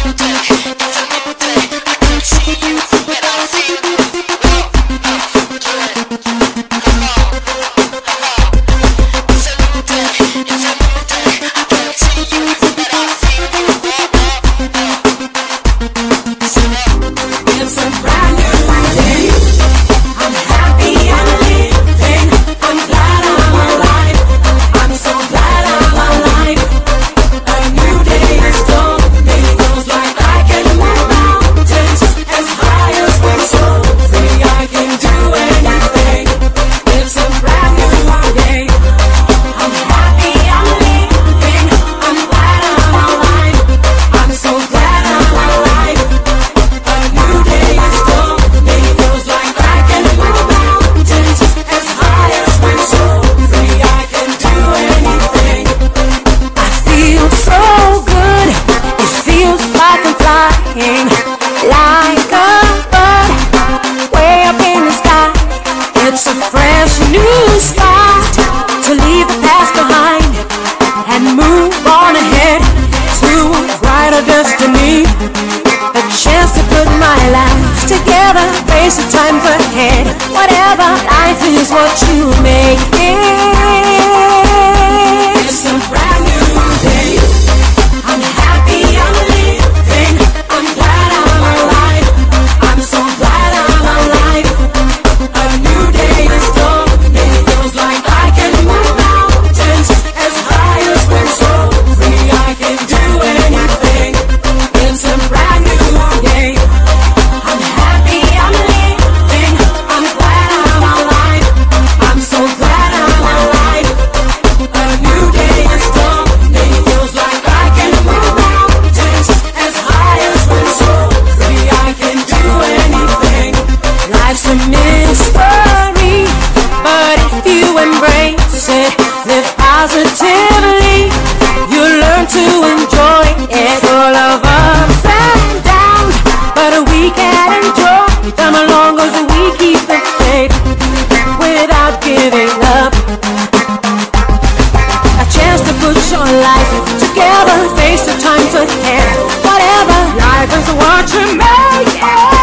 Like a bird way up in the sky. It's a fresh new start to leave the past behind and move on ahead to a brighter destiny. A chance to put my life together, face the times ahead. Whatever life is, what you make it. It's a brand new day. I'm happy, I'm living, I'm glad I'm alive. I'm so glad I'm alive. A new day is dawning. It feels like I can move mountains as high as we're so free. I can do anything. It's a brand new day. I'm happy, I'm living, I'm glad I'm alive. I'm so glad I'm alive. A new day is dawning. It feels like I can move mountains as high as we're so free. I can do anything. Life's a mystery, but if you embrace it, live positively, you learn to enjoy it. Full of ups and downs, but we can enjoy them as long as we keep the faith without giving up. A chance to put your life together, face the times ahead. Whatever life is, what you make it.